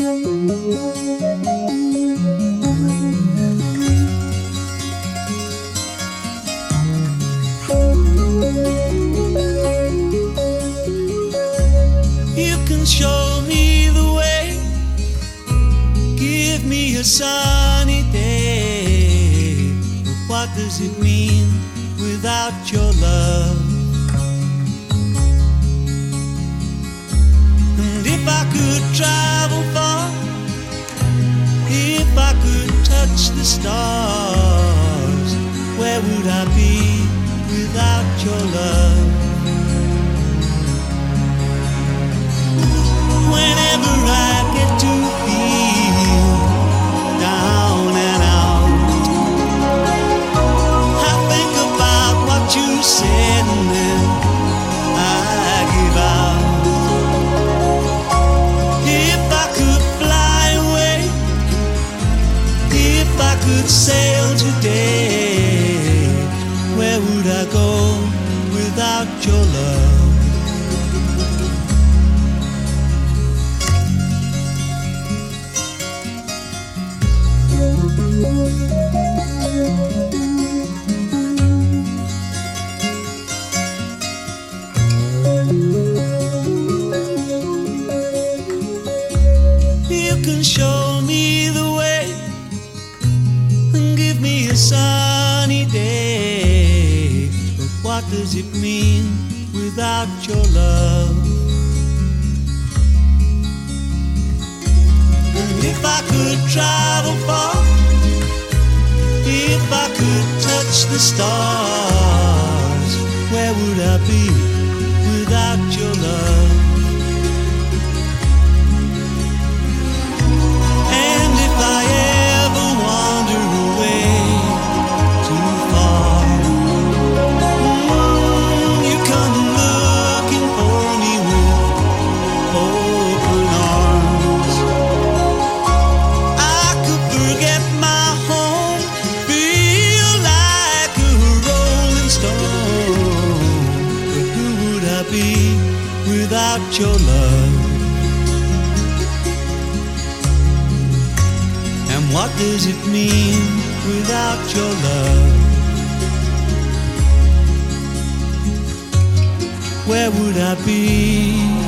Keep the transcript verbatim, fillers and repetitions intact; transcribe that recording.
You can show me the way, give me a sunny day, but what does it mean without your love? And if I could travel far, if I could touch the stars, where would I be without your love? Whenever I get to feel down and out, I think about what you said and then I give out. If I could fly away, if I could sail today, where would I go without your love? You can show me the way and give me a sunny day, but what does it mean without your love? And if I could travel far, if I could touch the stars, where would I be without your love? And if I ever wander away too far, mm, you come looking for me with open arms. I could forget my home, feel like a rolling stone, but who would I be without your love? And what does it mean without your love? Where would I be?